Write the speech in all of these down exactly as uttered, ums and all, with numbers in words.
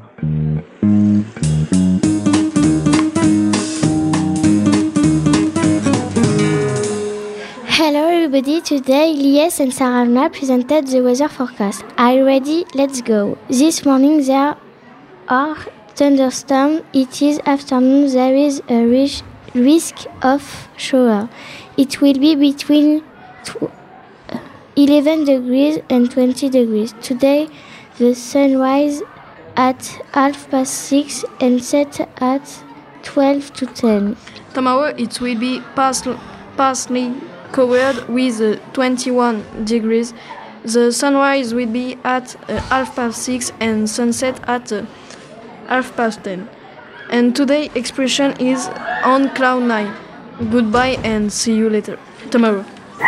Hello everybody, today Lies and Sarah presented the weather forecast. Are you ready? Let's go. This morning there are thunderstorms. It is afternoon, there is a ris- risk of shower. It will be between tw- eleven degrees and twenty degrees. Today the sun rises at half past six and set at twelve to ten. Tomorrow it will be partially, partially covered with uh, twenty-one degrees. The sunrise will be at uh, half past six and sunset at uh, half past ten. And today's expression is on cloud nine. Goodbye and see you later. Tomorrow.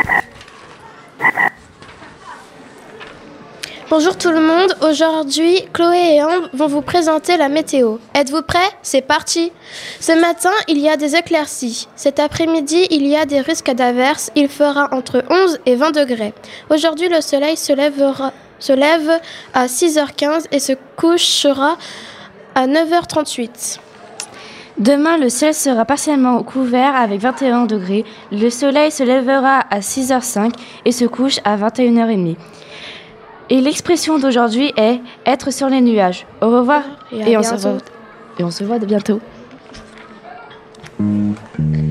Bonjour tout le monde, aujourd'hui Chloé et Ambre vont vous présenter la météo. Êtes-vous prêts? C'est parti! Ce matin, il y a des éclaircies. Cet après-midi, il y a des risques d'averses. Il fera entre onze et vingt degrés. Aujourd'hui, le soleil se, lèvera, se lève à six heures quinze et se couchera à neuf heures trente-huit. Demain, le ciel sera partiellement couvert avec vingt et un degrés. Le soleil se lèvera à six heures cinq et se couche à vingt et une heures trente. Et l'expression d'aujourd'hui est « être sur les nuages ». Au revoir et, et, on se voit, et on se voit de bientôt.